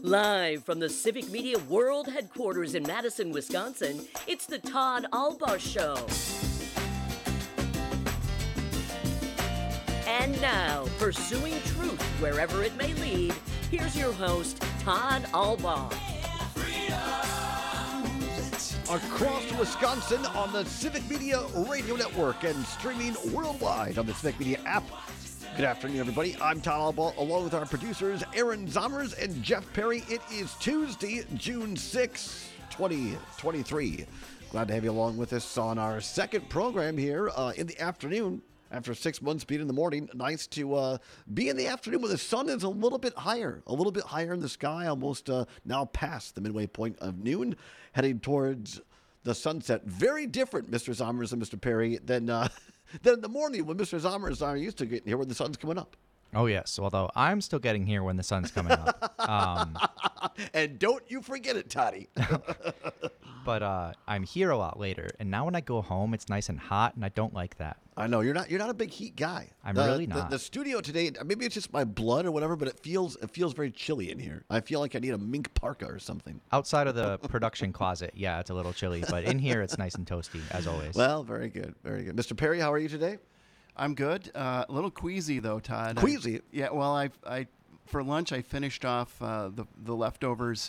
Live from the Civic Media World Headquarters in Madison, Wisconsin, it's the Todd Albaugh Show. And now, pursuing truth wherever it may lead, here's your host, Todd Albaugh. Across Wisconsin on the Civic Media Radio Network and streaming worldwide on the Civic Media app. Good afternoon, everybody. I'm Todd Albaugh, along with our producers, Aaron Zommers and Jeff Perry. It is Tuesday, June 6, 2023. Glad to have you along with us on our second program here in the afternoon. After 6 months being in the morning, nice to be in the afternoon when the sun is a little bit higher in the sky, almost now past the midway point of noon, heading towards the sunset. Very different, Mr. Zommers and Mr. Perry, than in the morning when Mr. Zommers are used to getting here when the sun's coming up. Oh, yes, although I'm still getting here when the sun's coming up. And don't you forget it, Toddy. But I'm here a lot later, and now when I go home, it's nice and hot, and I don't like that. I know you're not a big heat guy. I'm really not. The studio today, maybe it's just my blood or whatever, but it feels very chilly in here. I feel like I need a mink parka or something. Outside of the production closet, yeah, it's a little chilly, but in here it's nice and toasty as always. Well, very good, very good. Mr. Perry, how are you today? I'm good. A little queasy though, Todd. Queasy? Yeah. Well, I for lunch I finished off the leftovers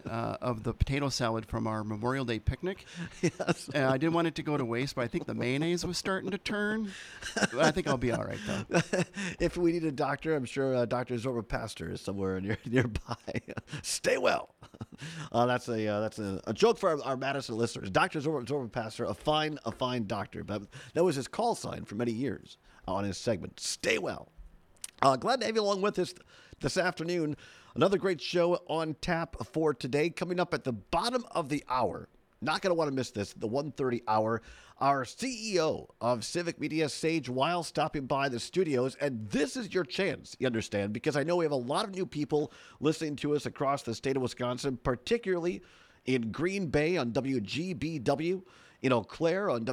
of the potato salad from our Memorial Day picnic. Yes. I didn't want it to go to waste, but I think the mayonnaise was starting to turn. But I think I'll be all right though. If we need a doctor, I'm sure Dr. Zorba Pastor is somewhere nearby. Stay well. That's a joke for our Madison listeners. Dr. Zorba Pastor, a fine doctor. But that was his call sign for many years on his segment. Stay well. Glad to have you along with us this afternoon. Another great show on tap for today. Coming up at the bottom of the hour. Not going to want to miss this, the 1:30 hour. Our CEO of Civic Media, Sage Weil, stopping by the studios. And this is your chance, you understand, because I know we have a lot of new people listening to us across the state of Wisconsin, particularly in Green Bay on WGBW, in Eau Claire on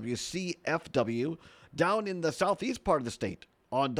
WCFW, down in the southeast part of the state on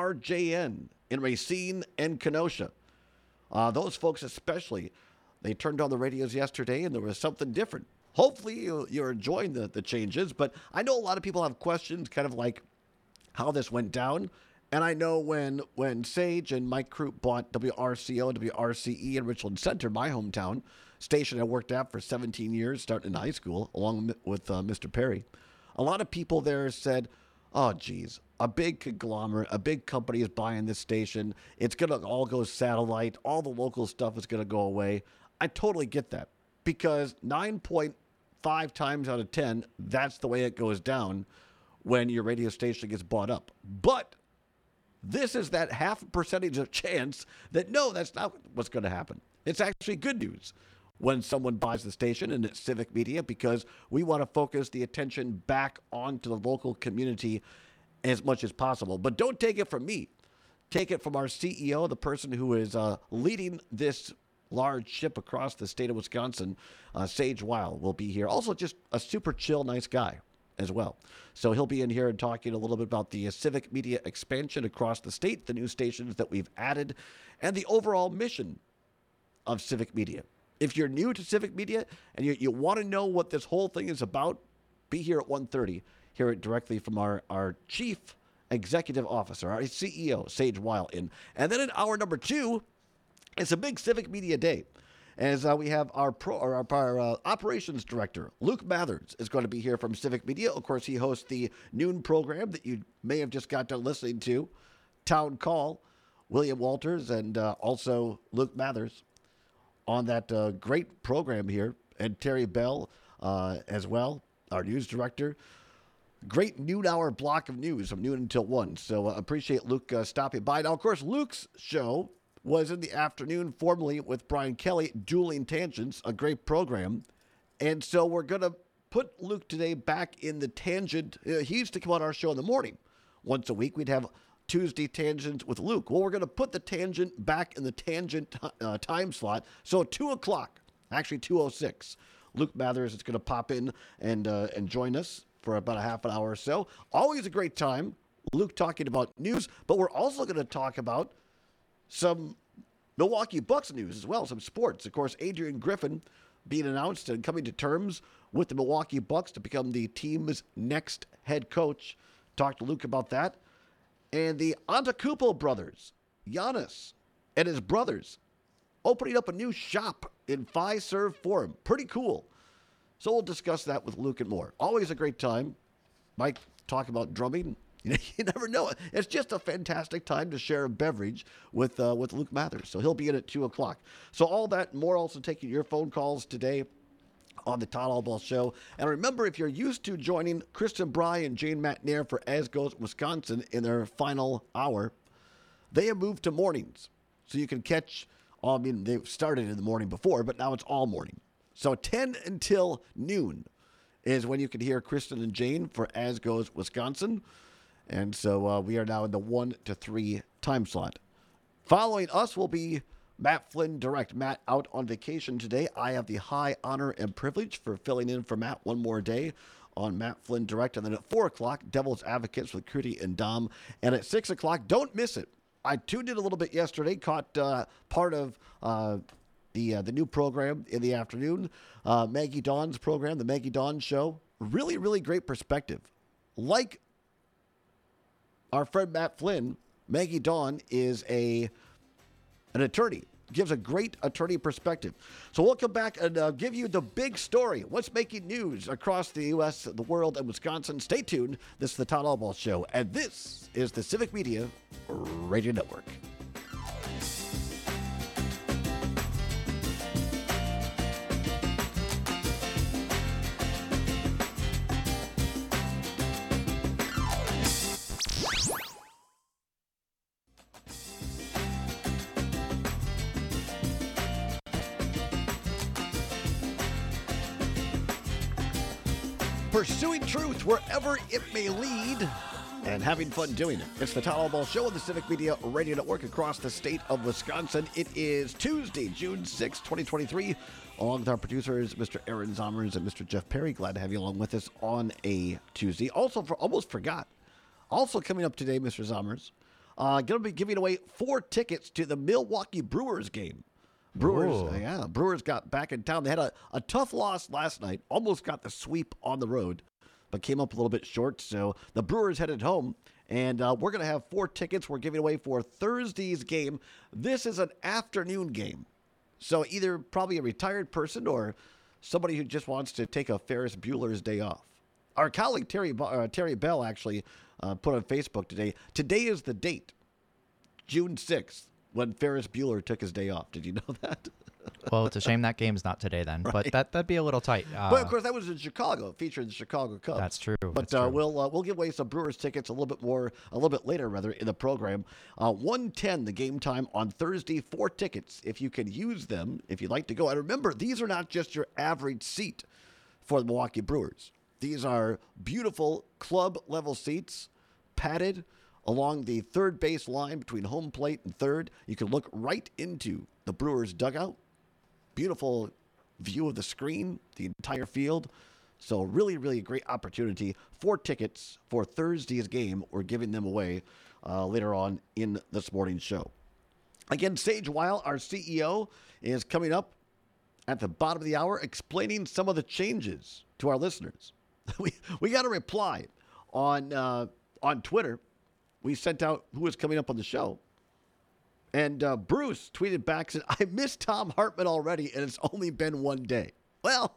WRJN, in Racine and Kenosha. Those folks especially, they turned on the radios yesterday and there was something different. Hopefully you're enjoying the changes, but I know a lot of people have questions kind of like how this went down. And I know when Sage and Mike Croup bought WRCO and WRCE in Richland Center, my hometown, station I worked at for 17 years, starting in high school, along with Mr. Perry, a lot of people there said, oh, geez, a big conglomerate, a big company is buying this station. It's going to all go satellite. All the local stuff is going to go away. I totally get that because 9.5 times out of 10, that's the way it goes down when your radio station gets bought up. But this is that 0.5% of chance that, no, that's not what's going to happen. It's actually good news when someone buys the station and it's Civic Media because we want to focus the attention back onto the local community as much as possible. But don't take it from me. Take it from our CEO, the person who is leading this large ship across the state of Wisconsin. Sage Weil will be here. Also just a super chill, nice guy as well. So he'll be in here and talking a little bit about the Civic Media expansion across the state, the new stations that we've added, and the overall mission of Civic Media. If you're new to Civic Media and you want to know what this whole thing is about, be here at 1:30. Hear it directly from our Chief Executive Officer, our CEO, Sage Weil. And then in hour number 2, it's a big Civic Media day. As we have our operations director, Luke Mathers, is going to be here from Civic Media. Of course, he hosts the noon program that you may have just got done listening to, Town Call, William Walters, and also Luke Mathers on that great program here, and Terry Bell as well, our news director. Great noon hour block of news from noon until 1. So appreciate Luke stopping by. Now, of course, Luke's show was in the afternoon, formerly with Brian Kelly, Dueling Tangents, a great program. And so we're going to put Luke today back in the tangent. He used to come on our show in the morning. Once a week, we'd have Tuesday Tangents with Luke. Well, we're going to put the tangent back in the tangent time slot. So 2 o'clock, actually 2:06. Luke Mathers is going to pop in and join us for about a half an hour or so. Always a great time. Luke talking about news, but we're also going to talk about some Milwaukee Bucks news as well, some sports. Of course, Adrian Griffin being announced and coming to terms with the Milwaukee Bucks to become the team's next head coach. Talked to Luke about that. And the Antetokounmpo brothers, Giannis and his brothers, opening up a new shop in Fiserv Forum. Pretty cool. So we'll discuss that with Luke and more. Always a great time. Mike, talk about drumming. You never know. It's just a fantastic time to share a beverage with Luke Mathers. So he'll be in at 2 o'clock. So all that and more, also taking your phone calls today on the Todd Albaugh Show. And remember, if you're used to joining Kristen Bry and Jane McNair for As Goes Wisconsin in their final hour, they have moved to mornings. So you can catch, they started in the morning before, but now it's all morning. So 10 until noon is when you can hear Kristen and Jane for As Goes Wisconsin. And so we are now in the 1 to 3 time slot. Following us will be Matt Flynn Direct. Matt out on vacation today. I have the high honor and privilege for filling in for Matt one more day on Matt Flynn Direct. And then at 4 o'clock, Devil's Advocates with Crudy and Dom. And at 6 o'clock, don't miss it. I tuned in a little bit yesterday, caught part of the new program in the afternoon. Maggie Dawn's program, the Maggie Dawn Show. Really, really great perspective. Like our friend Matt Flynn, Maggie Dawn is an attorney. Gives a great attorney perspective. So we'll come back and give you the big story. What's making news across the U.S., the world, and Wisconsin. Stay tuned. This is the Todd Albaugh Show, and this is the Civic Media Radio Network. Pursuing truth wherever it may lead and having fun doing it. It's the Todd Albaugh Show on the Civic Media Radio Network across the state of Wisconsin. It is Tuesday, June 6, 2023. Along with our producers, Mr. Aaron Zommers and Mr. Jeff Perry. Glad to have you along with us on a Tuesday. Also, almost forgot. Also coming up today, Mr. Zommers, going to be giving away 4 tickets to the Milwaukee Brewers game. Brewers got back in town. They had a tough loss last night. Almost got the sweep on the road, but came up a little bit short. So the Brewers headed home, and we're going to have 4 tickets we're giving away for Thursday's game. This is an afternoon game. So either probably a retired person or somebody who just wants to take a Ferris Bueller's day off. Our colleague Terry Bell actually put on Facebook today. Today is the date, June 6th. When Ferris Bueller took his day off. Did you know that? Well, it's a shame that game's not today then, right. But that'd be a little tight. But of course, that was in Chicago, featuring the Chicago Cubs. That's true. But we'll give away some Brewers tickets a little bit later in the program. 1:10 the game time on Thursday. 4 tickets if you can use them if you'd like to go. And remember, these are not just your average seat for the Milwaukee Brewers. These are beautiful club level seats, padded along the third base line between home plate and third. You can look right into the Brewers dugout. Beautiful view of the screen, the entire field. So really, really great opportunity. 4 tickets for Thursday's game. We're giving them away later on in this morning's show. Again, Sage Weil, our CEO, is coming up at the bottom of the hour explaining some of the changes to our listeners. We got a reply on Twitter. We sent out who was coming up on the show. And Bruce tweeted back, said, I missed Tom Hartman already, and it's only been 1 day. Well,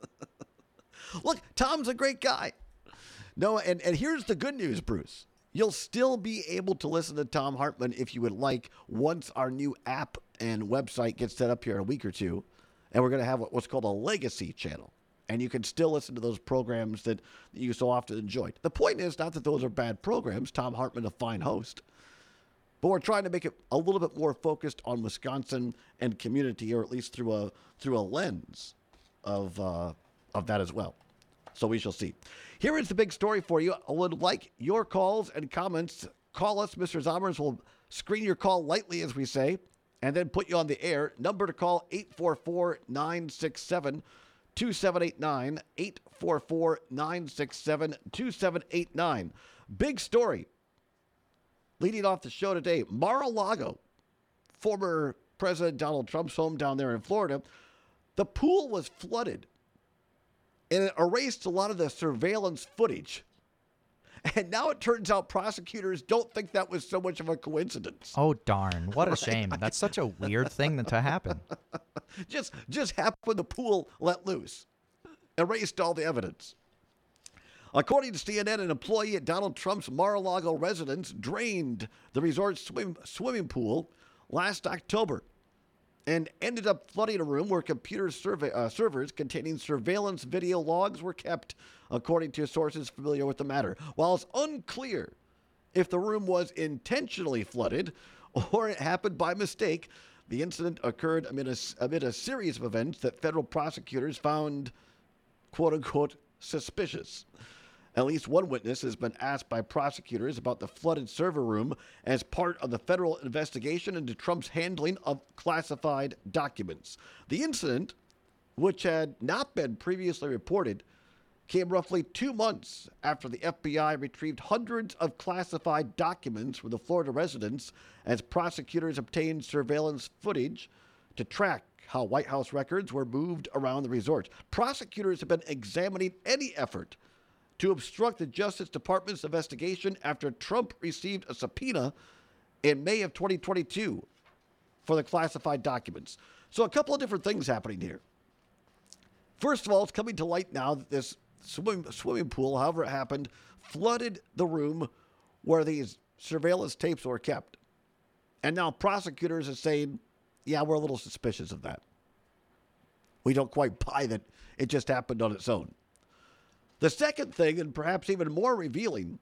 look, Tom's a great guy. No, and here's the good news, Bruce. You'll still be able to listen to Tom Hartman if you would like once our new app and website gets set up here in a week or two. And we're going to have what's called a legacy channel. And you can still listen to those programs that you so often enjoyed. The point is not that those are bad programs. Tom Hartman, a fine host. But we're trying to make it a little bit more focused on Wisconsin and community, or at least through a lens of that as well. So we shall see. Here is the big story for you. I would like your calls and comments. Call us. Mr. Zommers will screen your call lightly, as we say, and then put you on the air. Number to call, 844-967-2789, 844-967-2789. Big story. Leading off the show today, Mar-a-Lago, former President Donald Trump's home down there in Florida, the pool was flooded. And it erased a lot of the surveillance footage. And now it turns out prosecutors don't think that was so much of a coincidence. Oh, darn. What a shame. That's such a weird thing to happen. Just happened when the pool let loose. Erased all the evidence. According to CNN, an employee at Donald Trump's Mar-a-Lago residence drained the resort's swimming pool last October and ended up flooding a room where computer servers containing surveillance video logs were kept, according to sources familiar with the matter. While it's unclear if the room was intentionally flooded or it happened by mistake, the incident occurred amid a series of events that federal prosecutors found, quote-unquote, suspicious. At least one witness has been asked by prosecutors about the flooded server room as part of the federal investigation into Trump's handling of classified documents. The incident, which had not been previously reported, came roughly 2 months after the FBI retrieved hundreds of classified documents from the Florida residence as prosecutors obtained surveillance footage to track how White House records were moved around the resort. Prosecutors have been examining any effort to obstruct the Justice Department's investigation after Trump received a subpoena in May of 2022 for the classified documents. So a couple of different things happening here. First of all, it's coming to light now that this swimming pool, however it happened, flooded the room where these surveillance tapes were kept. And now prosecutors are saying, yeah, we're a little suspicious of that. We don't quite buy that it just happened on its own. The second thing, and perhaps even more revealing,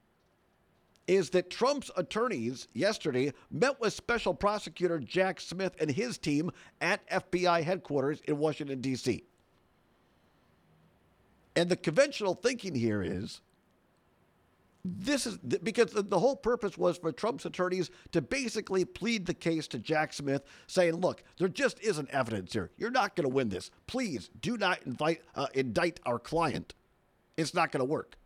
is that Trump's attorneys yesterday met with Special Prosecutor Jack Smith and his team at FBI headquarters in Washington, D.C. And the conventional thinking here is, this is because the whole purpose was for Trump's attorneys to basically plead the case to Jack Smith, saying, look, there just isn't evidence here. You're not going to win this. Please do not indict our client. It's not going to work.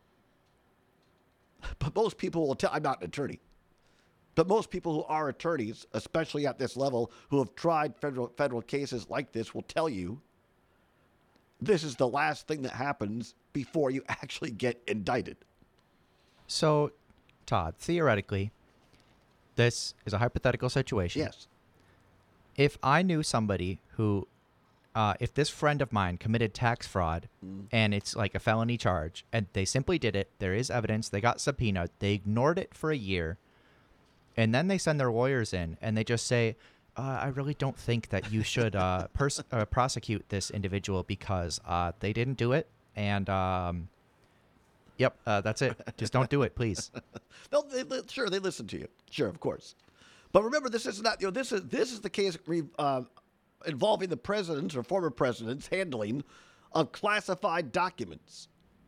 But most people will tell, I'm not an attorney, but most people who are attorneys, especially at this level, who have tried federal cases like this, will tell you this is the last thing that happens before you actually get indicted. So, Todd, theoretically, this is a hypothetical situation. Yes. If I knew somebody who, if this friend of mine committed tax fraud and it's like a felony charge and they simply did it, there is evidence, they got subpoenaed, they ignored it for a year, and then they send their lawyers in and they just say, I really don't think that you should prosecute this individual because they didn't do it. And yep, that's it. Just don't do it, please. No, sure, they listen to you. Sure, of course. But remember, this is not, this is the case involving the president's or former president's handling of classified documents.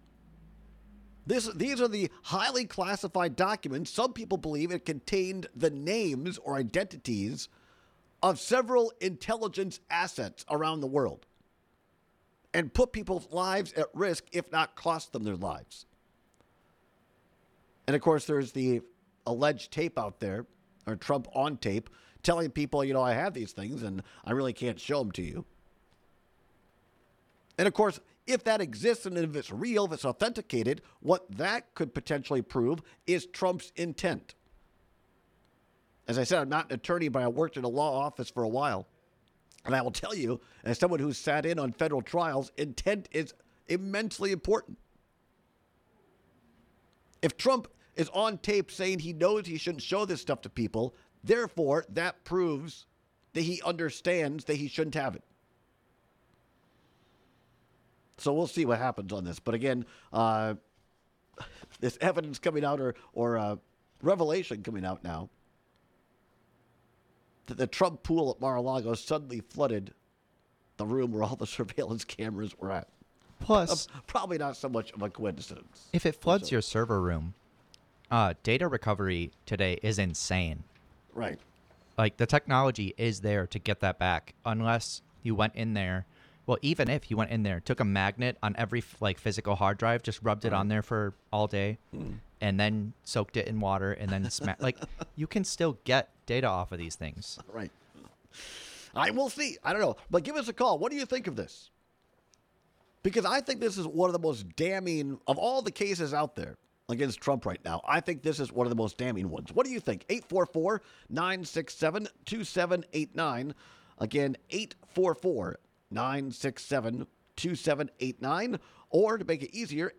These are the highly classified documents. Some people believe it contained the names or identities of several intelligence assets around the world and put people's lives at risk, if not cost them their lives. And of course, there's the alleged tape out there, or Trump on tape, telling people, I have these things and I really can't show them to you. And of course, if that exists and if it's real, if it's authenticated, what that could potentially prove is Trump's intent. As I said, I'm not an attorney, but I worked in a law office for a while. And I will tell you, as someone who's sat in on federal trials, intent is immensely important. If Trump is on tape saying he knows he shouldn't show this stuff to people, therefore, that proves that he understands that he shouldn't have it. So we'll see what happens on this. But again, this evidence coming out or revelation coming out now that the Trump pool at Mar-a-Lago suddenly flooded the room where all the surveillance cameras were at. Plus, probably not so much of a coincidence. if it floods your server room, data recovery today is insane. Right. Like, the technology is there to get that back, unless you went in there. Well, even if you went in there, took a magnet on every physical hard drive, just rubbed it on there for all day, and then soaked it in water, and then you can still get data off of these things. Right. I will see. I don't know. But give us a call. What do you think of this? Because I think this is one of the most damning of all the cases out there against Trump right now. I think this is one of the most damning ones. What do you think? 844-967-2789. Again, 844-967-2789. Or to make it easier,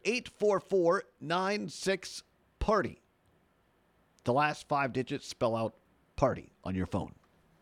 844-96-PARTY. The last 5 digits spell out party on your phone.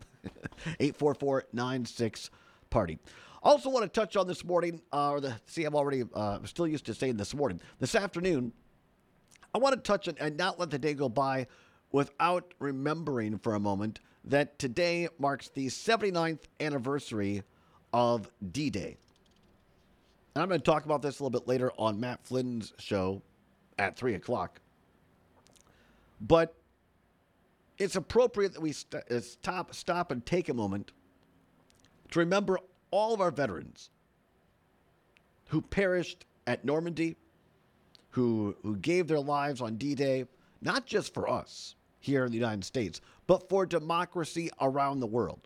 844-96-PARTY. Also want to touch on this morning, I'm already still used to saying this morning. This afternoon, I want to touch on and not let the day go by without remembering for a moment that today marks the 79th anniversary of D-Day. And I'm going to talk about this a little bit later on Matt Flynn's show at 3 o'clock. But it's appropriate that we stop and take a moment to remember all of our veterans who perished at Normandy, who gave their lives on D-Day, not just for us here in the United States, but for democracy around the world.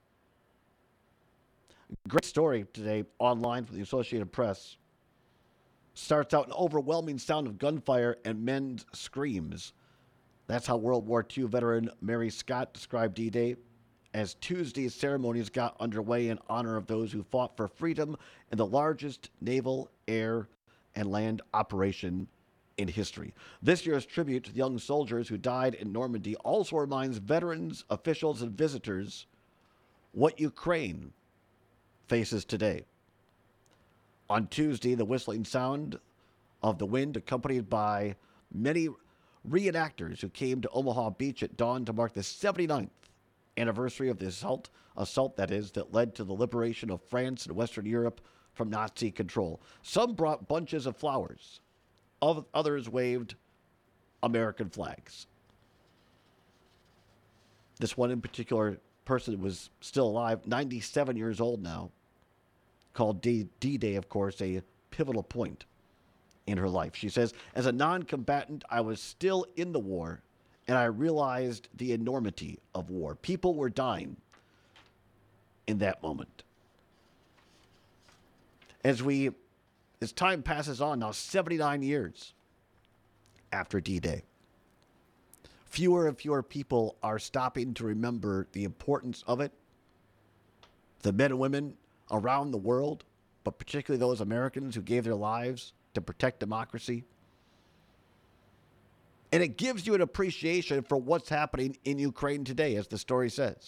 Great story today online from the Associated Press. Starts out an overwhelming sound of gunfire and men's screams. That's how World War II veteran Mary Scott described D-Day as Tuesday's ceremonies got underway in honor of those who fought for freedom in the largest naval, air, and land operation in history. This year's tribute to the young soldiers who died in Normandy also reminds veterans, officials, and visitors what Ukraine faces today. On Tuesday, the whistling sound of the wind, accompanied by many reenactors who came to Omaha Beach at dawn to mark the 79th anniversary of the assault that led to the liberation of France and Western Europe from Nazi control. Some brought bunches of flowers. Others waved American flags. This one in particular person was still alive, 97 years old now, called D-Day, of course, a pivotal point in her life. She says, as a non-combatant, I was still in the war, and I realized the enormity of war. People were dying in that moment. As time passes on, now 79 years after D-Day, fewer and fewer people are stopping to remember the importance of it. The men and women around the world, but particularly those Americans who gave their lives to protect democracy. And it gives you an appreciation for what's happening in Ukraine today, as the story says.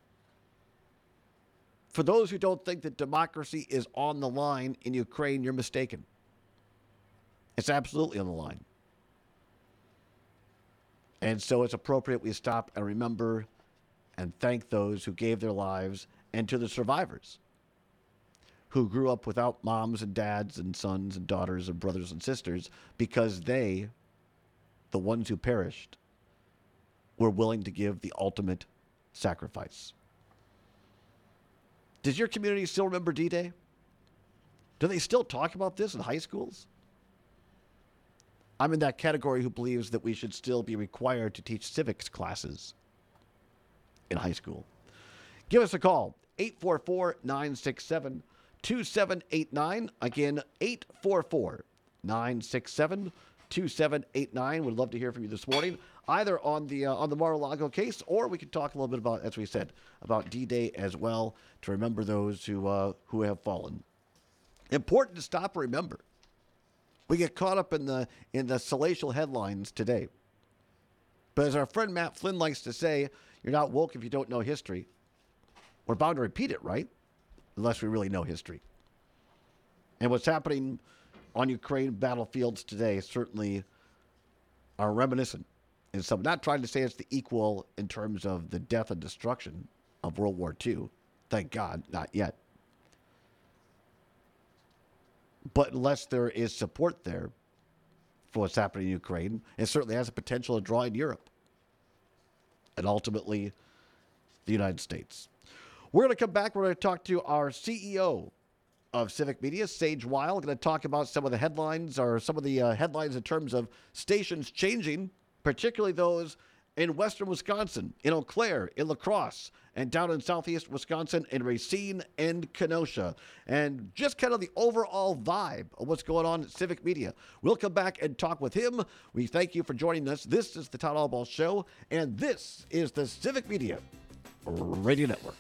For those who don't think that democracy is on the line in Ukraine, you're mistaken. It's absolutely on the line. And so it's appropriate we stop and remember and thank those who gave their lives, and to the survivors who grew up without moms and dads and sons and daughters and brothers and sisters because they, the ones who perished, were willing to give the ultimate sacrifice. Does your community still remember D-Day? Do they still talk about this in high schools? I'm in that category who believes that we should still be required to teach civics classes in high school. Give us a call, 844-967-2789. Again, 844-967-2789. Would love to hear from you this morning, either on the Mar-a-Lago case, or we could talk a little bit about, as we said, about D-Day as well, to remember those who have fallen. Important to stop and remember. We get caught up in the salacious headlines today. But as our friend Matt Flynn likes to say, you're not woke if you don't know history. We're bound to repeat it, right? Unless we really know history. And what's happening on Ukraine battlefields today certainly are reminiscent. And so I'm not trying to say it's the equal in terms of the death and destruction of World War II. Thank God, not yet. But unless there is support there for what's happening in Ukraine, it certainly has a potential to draw in Europe and ultimately the United States. We're going to come back. We're going to talk to our CEO of Civic Media, Sage Weil. We're going to talk about some of the headlines, or some of the headlines in terms of stations changing, particularly those in western Wisconsin, in Eau Claire, in La Crosse, and down in southeast Wisconsin, in Racine and Kenosha. And just kind of the overall vibe of what's going on at Civic Media. We'll come back and talk with him. We thank you for joining us. This is the Todd Albaugh Show, and this is the Civic Media Radio Network.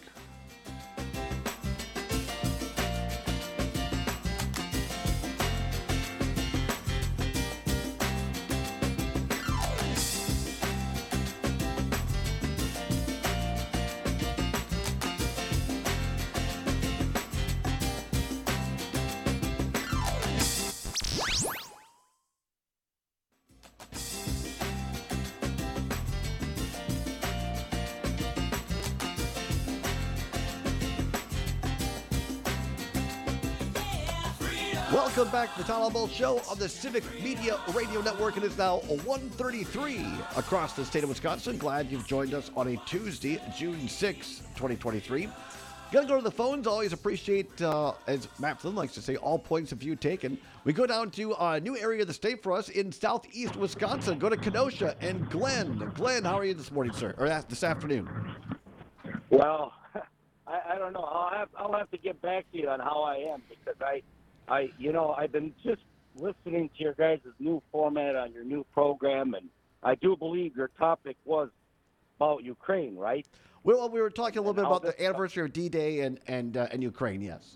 Welcome back to the Todd Albaugh Show on the Civic Media Radio Network. It is now 1:33 across the state of Wisconsin. Glad you've joined us on a Tuesday, June 6, 2023. Gonna go to the phones. Always appreciate, as Matt Flynn likes to say, all points of view taken. We go down to a new area of the state for us in southeast Wisconsin. Go to Kenosha and Glenn. Glenn, how are you this morning, sir? Or this afternoon? Well, I don't know. I'll have to get back to you on how I am, because I've been just listening to your guys' new format on your new program, and I do believe your topic was about Ukraine, right? Well, we were talking a little bit about the anniversary of D-Day and Ukraine, yes.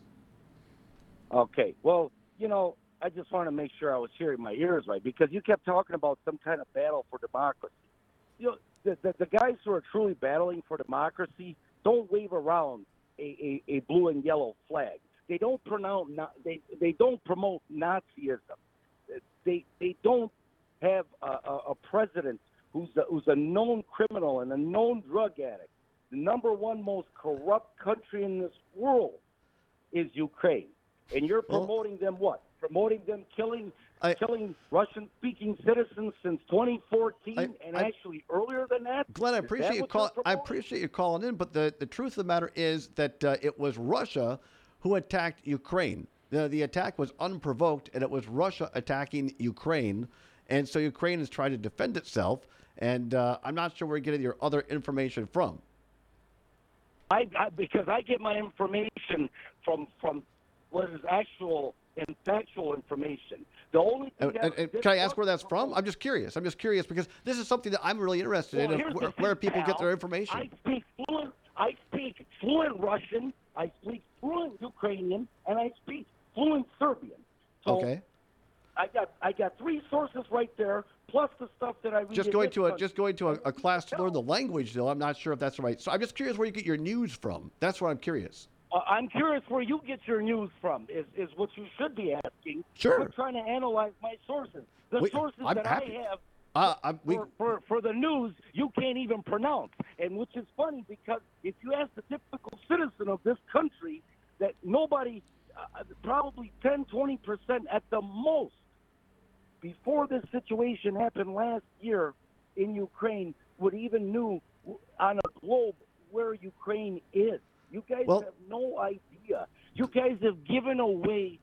Okay. Well, I just want to make sure I was hearing my ears right, because you kept talking about some kind of battle for democracy. The guys who are truly battling for democracy don't wave around a blue and yellow flag. They don't promote Nazism. They don't have a president who's a known criminal and a known drug addict. The number one most corrupt country in this world is Ukraine, and you're promoting them what? Promoting them killing Russian-speaking citizens since 2014, and actually earlier than that. Glenn, I appreciate you calling in, but the truth of the matter is that it was Russia who attacked Ukraine. The attack was unprovoked, and it was Russia attacking Ukraine. And so Ukraine is trying to defend itself, and I'm not sure where you're getting your other information from. Because I get my information from what is actual and factual information. The only thing can I ask where that's from? I'm just curious because this is something that I'm really interested in, where people get their information. I speak fluent Russian, I speak fluent Ukrainian, and I speak fluent Serbian. So okay. I got three sources right there, plus the stuff that I read. Just going to a class to learn the language, though. I'm not sure if that's right. So I'm just curious where you get your news from. That's what I'm curious. I'm curious where you get your news from. Is what you should be asking. Sure. We're trying to analyze my sources. Sources that happy. I have. For the news, you can't even pronounce. And which is funny, because if you ask the typical citizen of this country, that nobody, probably 10, 20% at the most, before this situation happened last year in Ukraine, would even knew on a globe where Ukraine is. You guys have no idea. You guys have given away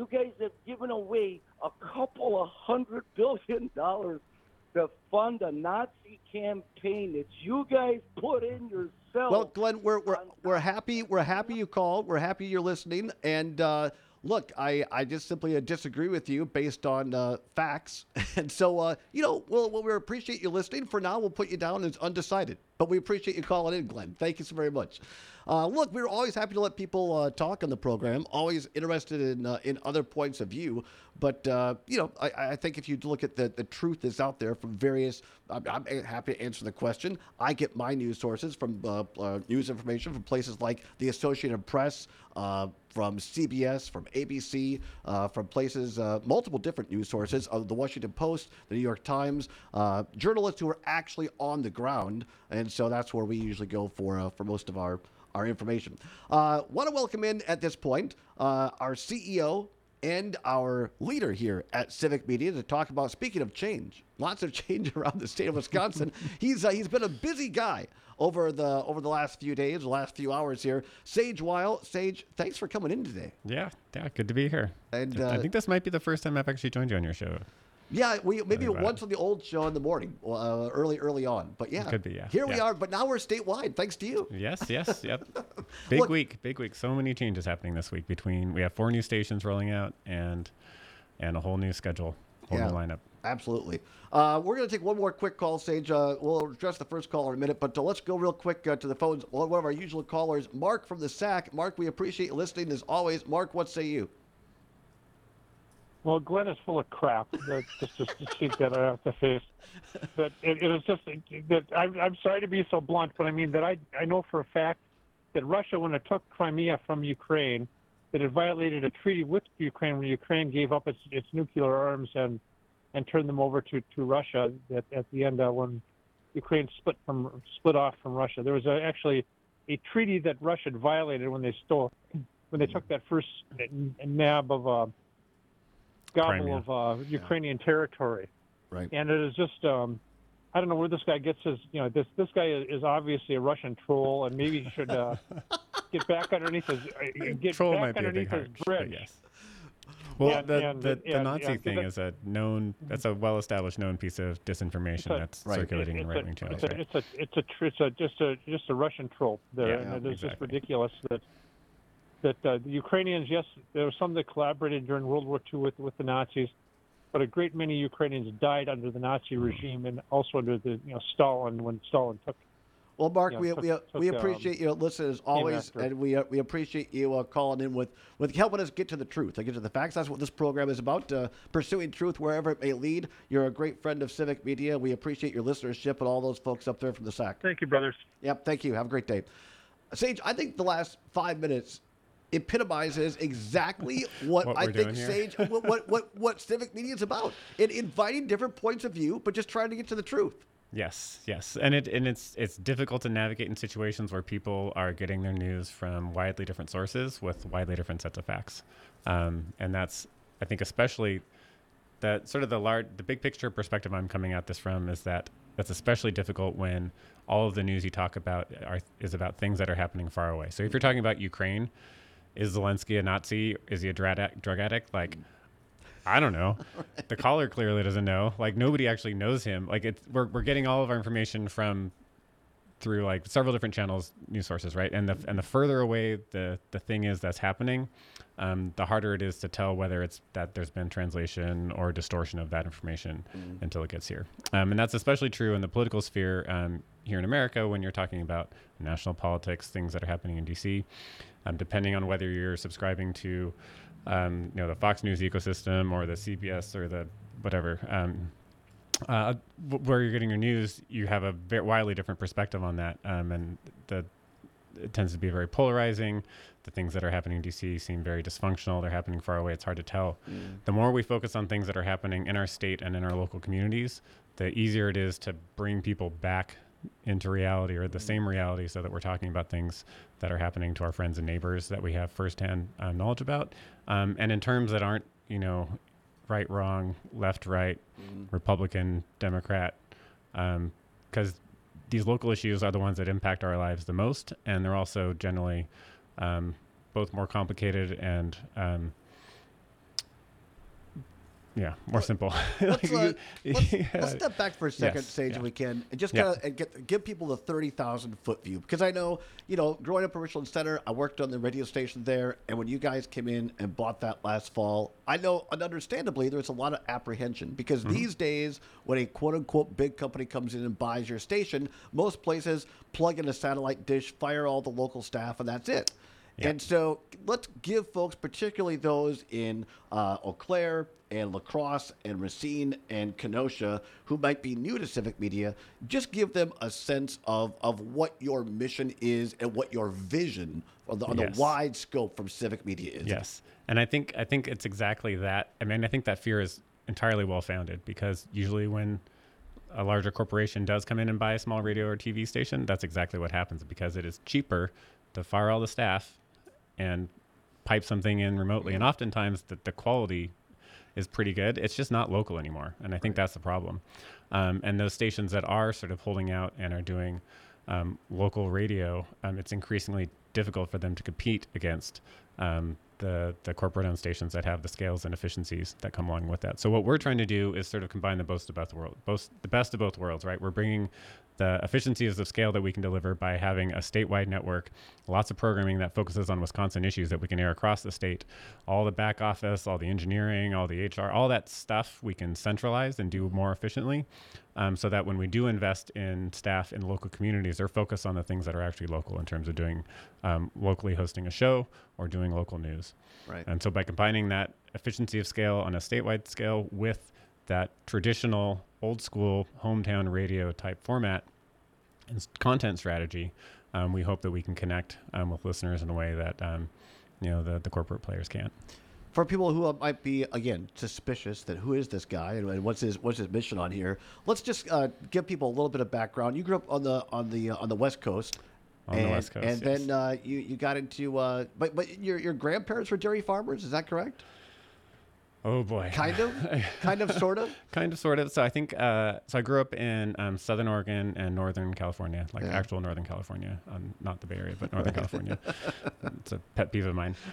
a couple of $100 billion to fund a Nazi campaign that you guys put in yourself. Well, Glenn, we're happy you called. We're happy you're listening. And look, I just simply disagree with you based on facts. And so, we appreciate you listening. For now, we'll put you down as undecided. But we appreciate you calling in, Glenn. Thank you so very much. Look, we're always happy to let people talk on the program. Always interested in other points of view. But, I think if you look at the truth that's out there from various, I'm happy to answer the question. I get my news sources from news information from places like the Associated Press, from CBS, from ABC, from places, multiple different news sources, the Washington Post, the New York Times, journalists who are actually on the ground. And so that's where we usually go for most of our information. Want to welcome in at this point our CEO and our leader here at Civic Media to talk about, speaking of change, lots of change around the state of Wisconsin. He's been a busy guy over the last few days, the last few hours here. Sage Weil. Sage, thanks for coming in today. Yeah, good to be here. And I think this might be the first time I've actually joined you on your show. Yeah, we maybe About once on the old show in the morning, early on. But yeah, Could be, yeah. Here we Yeah. are, but now we're statewide, thanks to you. Yep. Big Look- week. So many changes happening this week. We have 4 new stations rolling out and a whole new schedule, whole Yeah. new lineup. Absolutely. We're going to take one more quick call, Sage. We'll address the first caller in a minute, but let's go real quick to the phones. One of our usual callers, Mark from the SAC. Mark, we appreciate you listening as always. Mark, what say you? Well, Glenn is full of crap. That's just a sheet that I have to face. But it was just that I'm sorry to be so blunt, but I mean that I know for a fact that Russia, when it took Crimea from Ukraine, that it violated a treaty with Ukraine when Ukraine gave up its nuclear arms and turned them over to Russia. At the end, when Ukraine split off from Russia, there was actually a treaty that Russia had violated when they took that first nab of Crimea. of Ukrainian territory. Right. And it is just, I don't know where this guy gets his, this guy is obviously a Russian troll, and maybe he should get back underneath his, Troll might be a big his harsh, but bridge. yes. Well, And- the and- Nazi and- thing is that's a well-established known piece of disinformation that's Right. circulating in right-wing channels. Right? It's a Russian troll there, Yeah, and it is just exactly. ridiculous that the Ukrainians, yes, there were some that collaborated during World War II with the Nazis, but a great many Ukrainians died under the Nazi regime and also under the Stalin when Stalin took. Well, Mark, Yeah, we took, appreciate you listening as always, after. and we appreciate you calling in with helping us get to the truth, get to the facts. That's what this program is about, pursuing truth wherever it may lead. You're a great friend of Civic Media. We appreciate your listenership and all those folks up there from the SAC. Thank you, brothers. Yep, thank you. Have a great day. Sage, I think the last 5 minutes epitomizes exactly what What I we're think doing here. Sage, what Civic Media is about. In inviting different points of view, but just trying to get to the truth. Yes, and it's difficult to navigate in situations where people are getting their news from widely different sources with widely different sets of facts, and that's, I think, especially that sort of the big picture perspective I'm coming at this from is that's especially difficult when all of the news you talk about is about things that are happening far away. So if you're talking about Ukraine, is Zelensky a Nazi? Is he a drug addict? Like, I don't know. The caller clearly doesn't know. Like, nobody actually knows him. Like, we're getting all of our information through like several different channels, news sources, right? And the further away the thing is that's happening, the harder it is to tell whether it's that there's been translation or distortion of that information until it gets here. And that's especially true in the political sphere here in America when you're talking about national politics, things that are happening in D.C. Depending on whether you're subscribing to the Fox News ecosystem or the CBS or the whatever, where you're getting your news, you have a very wildly different perspective on that. And it tends to be very polarizing. The things that are happening in DC seem very dysfunctional. They're happening far away. It's hard to tell. The more we focus on things that are happening in our state and in our local communities, the easier it is to bring people back into reality or the same reality, so that we're talking about things that are happening to our friends and neighbors that we have firsthand knowledge about. And in terms that aren't, right, wrong, left, right, Republican, Democrat, because these local issues are the ones that impact our lives the most. And they're also generally both more complicated and more simple. Let's step back for a second, Yes, Sage, yeah. if we can, and just Yeah. kind of give people the 30,000-foot view. Because I know, growing up in Richland Center, I worked on the radio station there, and when you guys came in and bought that last fall, I know, and understandably, there's a lot of apprehension. Because these days, when a quote-unquote big company comes in and buys your station, most places plug in a satellite dish, fire all the local staff, and that's it. Yeah. And so let's give folks, particularly those in Eau Claire and La Crosse and Racine and Kenosha, who might be new to Civic Media, just give them a sense of what your mission is and what your vision on the Yes. wide scope from Civic Media is. Yes. And I think it's exactly that. I mean, I think that fear is entirely well-founded, because usually when a larger corporation does come in and buy a small radio or TV station, that's exactly what happens, because it is cheaper to fire all the staff and pipe something in remotely. And oftentimes the quality is pretty good. It's just not local anymore. And I think that's the problem. And those stations that are sort of holding out and are doing local radio, it's increasingly difficult for them to compete against the corporate-owned stations that have the scales and efficiencies that come along with that. So what we're trying to do is sort of combine the best of both worlds, right? We're bringing the efficiencies of scale that we can deliver by having a statewide network, lots of programming that focuses on Wisconsin issues that we can air across the state. All the back office, all the engineering, all the HR, all that stuff we can centralize and do more efficiently, so that when we do invest in staff in local communities, they're focused on the things that are actually local in terms of doing locally hosting a show or doing local news. Right. And so by combining that efficiency of scale on a statewide scale with that traditional old school hometown radio type format and content strategy, we hope that we can connect with listeners in a way that the corporate players can't. For people who might be, again, suspicious that who is this guy and what's his mission on here, let's just give people a little bit of background. You grew up on the West Coast. On the West Coast, and yes. then you got into but your grandparents were dairy farmers. Is that correct? Oh boy. Kind of, sort of. Kind of, sort of. So I think so. I grew up in Southern Oregon and Northern California, actual Northern California, not the Bay Area, but Northern California. It's a pet peeve of mine.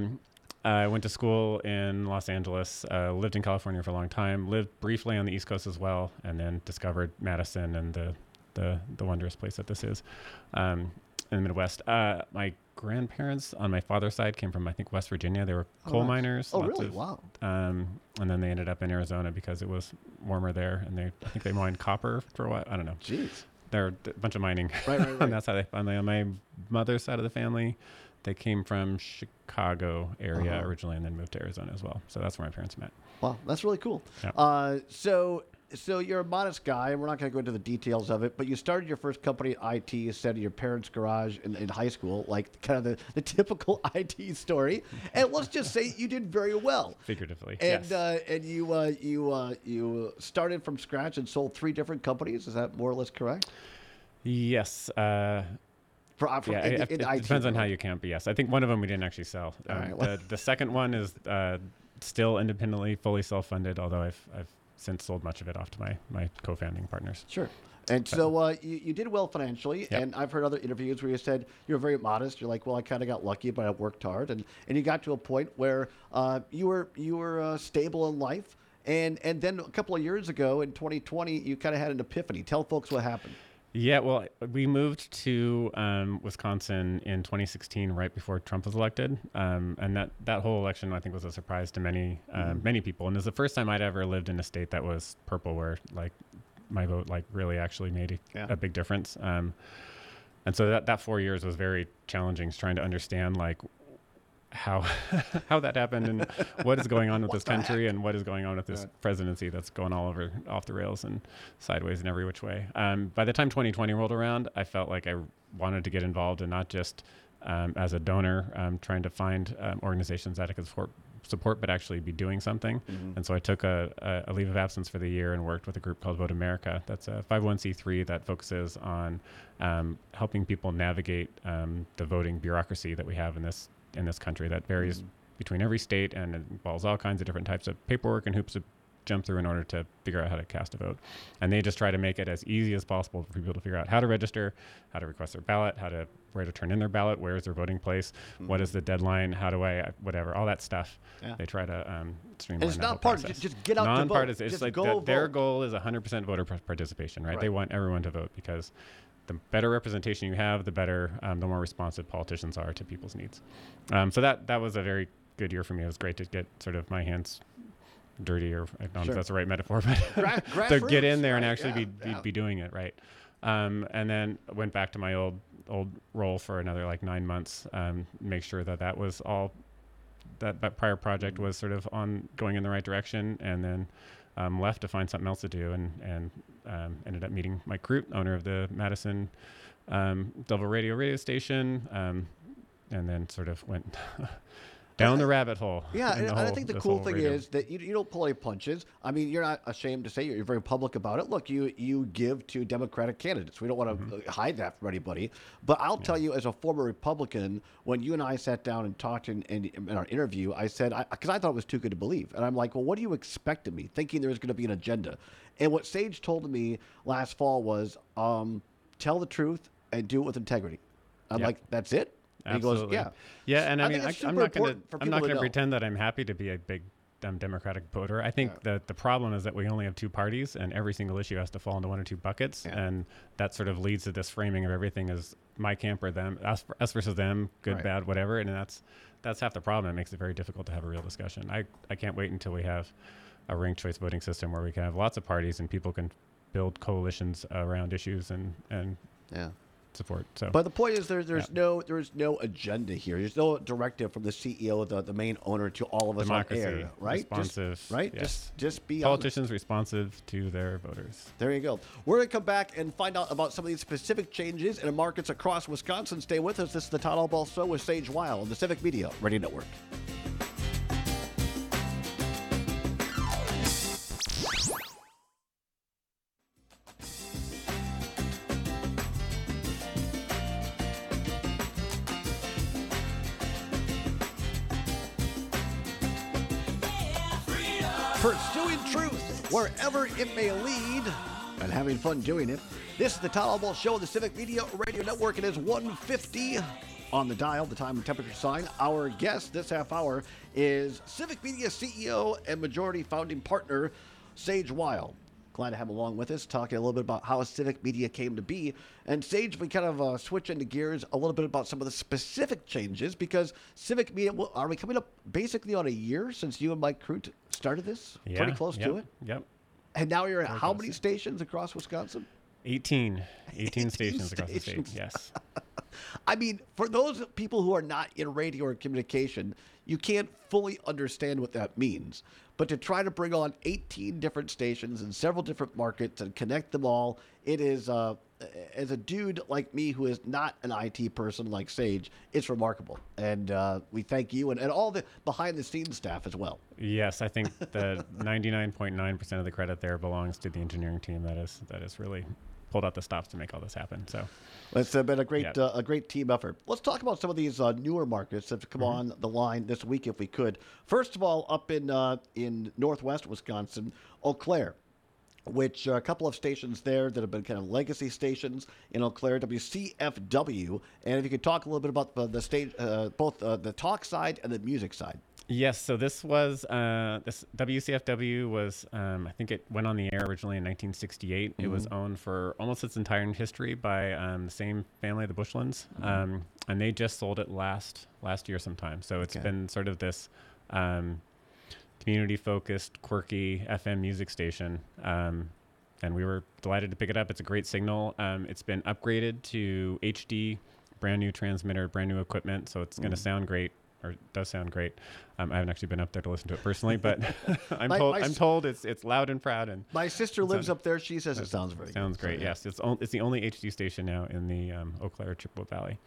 I went to school in Los Angeles, lived in California for a long time, lived briefly on the East Coast as well, and then discovered Madison and the wondrous place that this is in the Midwest. My grandparents on my father's side came from, I think, West Virginia. They were coal miners. Oh, really? Wow. And then they ended up in Arizona because it was warmer there, and I think they mined copper for a while. I don't know. Jeez. They're a bunch of mining. Right. On that side, on my mother's side of the family, they came from Chicago area originally and then moved to Arizona as well. So that's where my parents met. Wow, that's really cool. Yeah. So you're a modest guy, and we're not going to go into the details of it, but you started your first company at IT, you said in your parents' garage in high school, like kind of the typical IT story. And let's just say you did very well. Figuratively, and, yes. And you started from scratch and sold 3 different companies. Is that more or less correct? Yes. It depends on how you count, but yes. I think one of them we didn't actually sell. The second one is still independently, fully self-funded, although I've since sold much of it off to my co-founding partners. Sure. And so you did well financially, Yep. and I've heard other interviews where you said you're very modest. You're like, well, I kind of got lucky, but I worked hard, and you got to a point where you were stable in life, and then a couple of years ago in 2020, you kind of had an epiphany. Tell folks what happened. Yeah, well, we moved to Wisconsin in 2016, right before Trump was elected, and that whole election, I think, was a surprise to many people. And it was the first time I'd ever lived in a state that was purple, where like my vote really actually made a big difference. And so that 4 years was very challenging, trying to understand how that happened and what is going on with this country and what is going on with this presidency that's going off the rails and sideways in every which way. By the time 2020 rolled around, I felt like I wanted to get involved, and not just as a donor, trying to find organizations that I could support, but actually be doing something. And so I took a leave of absence for the year and worked with a group called Vote America. That's a 501c3 that focuses on helping people navigate the voting bureaucracy that we have in this country that varies between every state and involves all kinds of different types of paperwork and hoops to jump through in order to figure out how to cast a vote. And they just try to make it as easy as possible for people to figure out how to register, how to request their ballot, where to turn in their ballot, where is their voting place, what is the deadline, how do I, whatever, all that stuff. Yeah. They try to streamline. And it's not part, just get out to vote. Non-partisan. It's just like their goal is 100% voter participation, right? They want everyone to vote because the better representation you have, the better, the more responsive politicians are to people's needs. So that was a very good year for me. It was great to get sort of my hands dirty, or I don't know if that's the right metaphor, but to get in there and actually be doing it, right? And then went back to my old role for another 9 months, make sure that was all, that prior project was sort of going in the right direction, and then left to find something else to do, and ended up meeting Mike Crute, owner of the Madison Double radio station, and then sort of went down the rabbit hole. Yeah, and I think the cool thing is that you don't pull any punches. I mean, you're not ashamed to say you're very public about it. Look, you give to Democratic candidates. We don't want to hide that from anybody. But I'll tell you, as a former Republican, when you and I sat down and talked in our interview, I said, because I thought it was too good to believe. And I'm like, well, what do you expect of me? Thinking there was going to be an agenda. And what Sage told me last fall was, tell the truth and do it with integrity. I'm Yeah. like, that's it? And Absolutely. he goes, yeah. And I mean, think it's I'm super not going important for to people to know. pretend that I'm happy to be a big Democratic voter. I think that the problem is that we only have two parties, and every single issue has to fall into one or two buckets, and that sort of leads to this framing of everything as my camp or them, us versus them, good, bad, whatever, and that's half the problem. It makes it very difficult to have a real discussion. I can't wait until we have a ranked choice voting system where we can have lots of parties and people can build coalitions around issues and support. So, but the point is, there's no agenda here. There's no directive from the CEO, the main owner, to all of us democracy, on air, right? responsive, yes. Just be politicians honest. responsive to their voters. There you go. We're going to come back and find out about some of these specific changes in markets across Wisconsin. Stay with us. This is the Todd Allball Show with Sage Weil on the Civic Media Radio Network. Pursuing truth wherever it may lead and having fun doing it. This is the Todd Allball Show on the Civic Media Radio Network. It is 1:50 on the dial, the time and temperature sign. Our guest this half hour is Civic Media CEO and majority founding partner, Sage Weil. Glad to have him along with us, talking a little bit about how Civic Media came to be. And Sage, we kind of switch into gears a little bit about some of the specific changes, because Civic Media, are we coming up basically on a year since you and Mike Crute started this? Yeah, Pretty close to it? Yep. And now you're at how many stations across Wisconsin? 18 stations across the state. Yes. I mean, for those people who are not in radio or communication, you can't fully understand what that means. But to try to bring on 18 different stations in several different markets and connect them all, it is, as a dude like me who is not an IT person like Sage, it's remarkable. And we thank you and all the behind-the-scenes staff as well. Yes, I think the 99.9% of the credit there belongs to the engineering team that is really pulled out the stops to make all this happen. So it's been a great team effort. Let's talk about some of these newer markets that have come on the line this week, if we could. First of all, up in northwest Wisconsin, Eau Claire, which a couple of stations there that have been kind of legacy stations in Eau Claire, WCFW. And if you could talk a little bit about the stage, both the talk side and the music side. Yes, so this was this WCFW was I think it went on the air originally in 1968. It was owned for almost its entire history by the same family, the Bushlands, and they just sold it last year sometime. So it's been sort of this community-focused, quirky FM music station, and we were delighted to pick it up. It's a great signal. It's been upgraded to HD, brand new transmitter, brand new equipment, so it's going to sound great. Or it does sound great. I haven't actually been up there to listen to it personally, but I'm told it's loud and proud. And my sister lives up there. She says it sounds very sounds good. great. Yes, it's the only HD station now in the Eau Claire Chippewa Valley,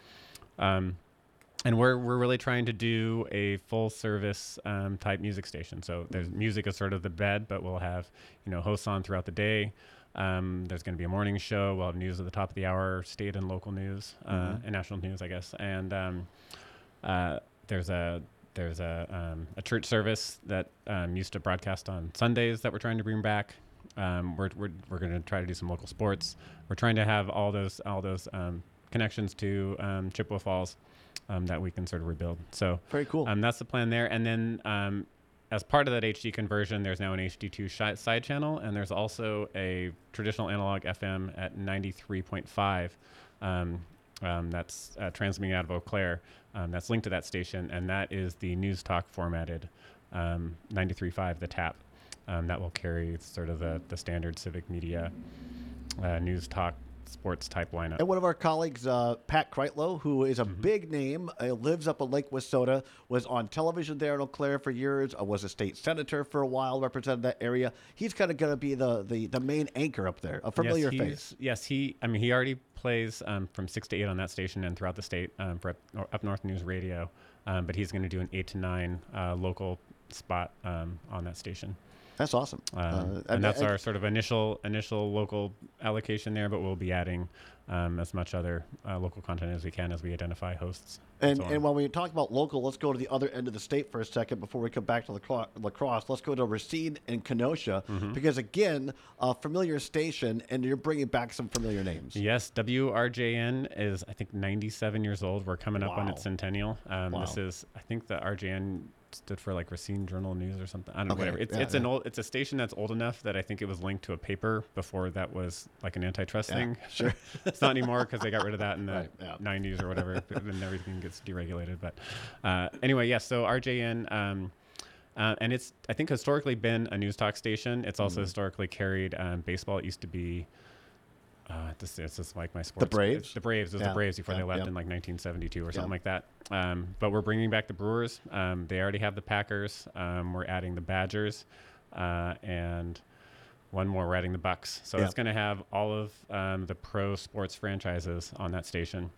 and we're really trying to do a full service type music station. So there's music is sort of the bed, but we'll have hosts on throughout the day. There's going to be a morning show. We'll have news at the top of the hour, state and local news, and national news, I guess, and there's a church service that used to broadcast on Sundays that we're trying to bring back. We're going to try to do some local sports. We're trying to have all those connections to Chippewa Falls that we can sort of rebuild. So very cool. That's the plan there. And then as part of that HD conversion, there's now an HD2 side channel, and there's also a traditional analog FM at 93.5. That's transmitting out of Eau Claire. That's linked to that station, and that is the news talk formatted 93.5, the TAP. That will carry sort of the standard Civic Media news talk sports type lineup. And one of our colleagues, Pat Kreitlow, who is a big name, lives up in Lake Wissota, was on television there in Eau Claire for years, was a state senator for a while, represented that area. He's kind of going to be the main anchor up there, a familiar face. Yes, he already plays from 6 to 8 on that station and throughout the state for Up North News Radio, but he's going to do an 8 to 9 local spot on that station. That's awesome. And that's our sort of initial local allocation there, but we'll be adding as much other local content as we can as we identify hosts. And so on. when we talk about local, let's go to the other end of the state for a second before we come back to La Crosse. Let's go to Racine and Kenosha because, again, a familiar station, and you're bringing back some familiar names. Yes, WRJN is, I think, 97 years old. We're coming up on Wow. its centennial. Wow. This is, I think the RJN stood for like Racine Journal News or something. I don't know, Okay. whatever. It's a station that's old enough that I think it was linked to a paper before that was like an antitrust thing. Sure. It's not anymore because they got rid of that in the Right, yeah. 90s or whatever, and everything gets deregulated. But anyway, yes. So RJN, and it's, I think, historically been a news talk station. It's also historically carried baseball. It used to be. It's just like my sports. Braves? The Braves. It was Yeah. the Braves before they Yeah, left yeah. in like 1972 or something Yeah. like that. But we're bringing back the Brewers. They already have the Packers. We're adding the Badgers, and one more. We're adding the Bucks. So Yeah. it's going to have all of the pro sports franchises on that station.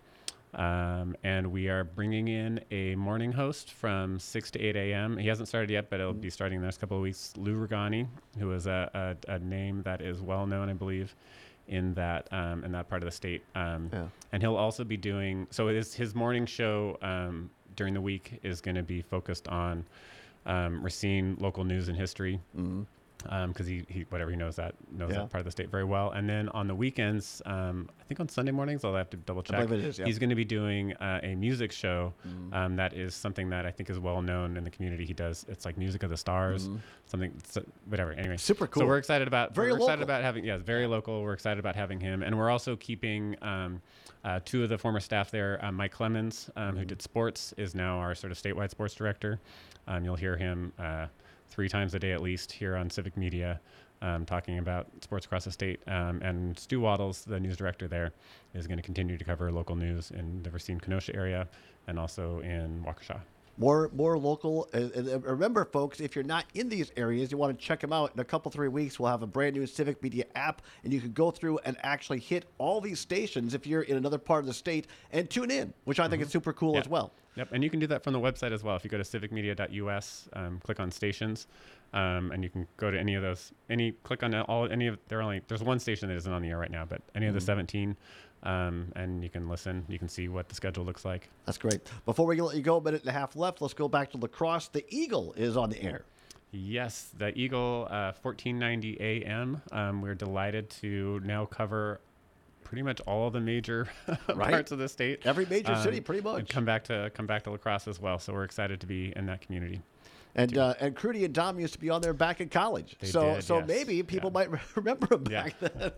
And we are bringing in a morning host from 6 to 8 a.m. He hasn't started yet, but it'll be starting in the next couple of weeks. Lou Rugani, who is a name that is well known, I believe, in that part of the state. And he'll also be doing, so his morning show during the week is going to be focused on Racine local news and history. Because he knows that part of the state very well. And then on the weekends, I think on Sunday mornings, I'll have to double check. I believe it is, yeah. He's going to be doing a music show that is something that I think is well known in the community. He does, it's like Music of the Stars, whatever. Anyway, Super cool. So we're excited about Local. having, it's very local. We're excited about having him, and we're also keeping two of the former staff there. Mike Clemens, who did sports, is now our sort of statewide sports director. You'll hear him 3 times a day at least here on Civic Media, talking about sports across the state. And Stu Waddles, the news director there, is going to continue to cover local news in the Racine-Kenosha area and also in Waukesha. More local. And remember, folks, if you're not in these areas, you want to check them out. In a couple, 3 weeks, we'll have a brand new Civic Media app, and you can go through and actually hit all these stations if you're in another part of the state and tune in, which I think is super cool as well. Yep, and you can do that from the website as well. If you go to civicmedia.us, click on stations, and you can go to any of those. Click on there's one station that isn't on the air right now, but any of the 17. And you can listen. You can see what the schedule looks like. That's great. Before we let you go, a minute and a half left, let's go back to La Crosse. The Eagle is on the air. Yes, the Eagle, 1490 AM. We're delighted to now cover pretty much all of the major parts of the state. Every major city, pretty much. And come back to La Crosse as well. So we're excited to be in that community. And Crudy and Dom used to be on there back in college. They so did, yes. maybe people might remember them back then.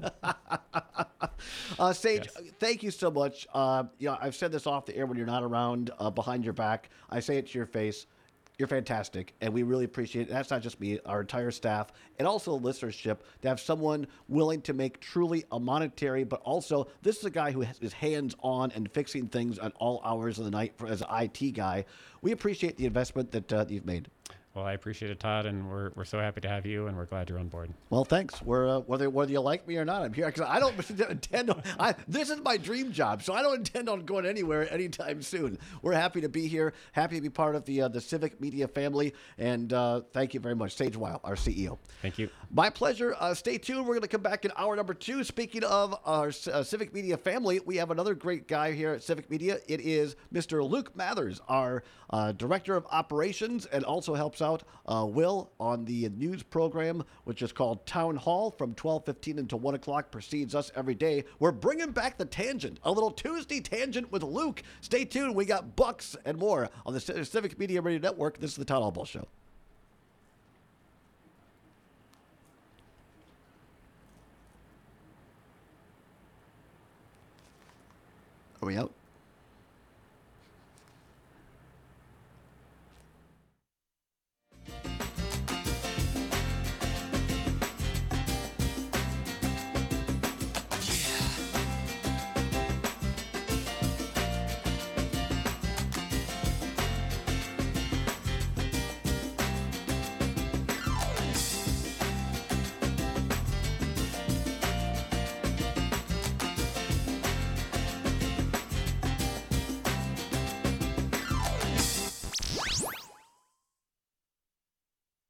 Sage, thank you so much. I've said this off the air when you're not around, behind your back. I say it to your face. You're fantastic, and we really appreciate it. That's not just me, our entire staff, and also listenership, to have someone willing to make truly a monetary, but also this is a guy who is hands-on and fixing things at all hours of the night as an IT guy. We appreciate the investment that you've made. Well, I appreciate it, Todd, and we're so happy to have you, and we're glad you're on board. Well, thanks. We're whether you like me or not, I'm here because I don't intend on. This is my dream job, so I don't intend on going anywhere anytime soon. We're happy to be here, happy to be part of the Civic Media family, and thank you very much, Sage Weil, our CEO. Thank you. My pleasure. Stay tuned. We're going to come back in hour number 2. Speaking of our Civic Media family, we have another great guy here at Civic Media. It is Mr. Luke Mathers, our Director of Operations, and also helps out Will on the news program, which is called Town Hall from 12:15 until 1 o'clock, precedes us every day. We're bringing back the Tangent, a little Tuesday Tangent with Luke. Stay tuned. We got Bucks and more on the Civic Media Radio Network. This is the Town Hall Bull Show. Are we out?